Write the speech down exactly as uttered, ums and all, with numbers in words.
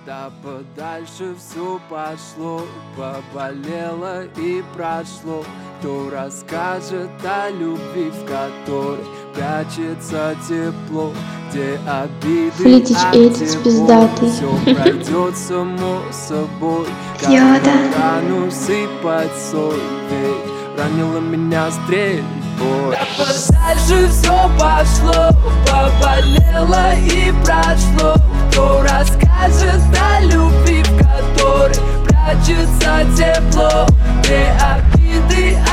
Куда подальше все пошло, поболело и прошло. Кто расскажет о любви, в которой прячется тепло, где обиды, Флитич а Эйтс где пиздатый. все пройдет само собой. Йода. Как рану сыпать соль, ведь ранила меня стрельбой. Да подальше все пошло, поболело и прошло. Кто расскажет о любви, в которой прячется тепло, где обиды,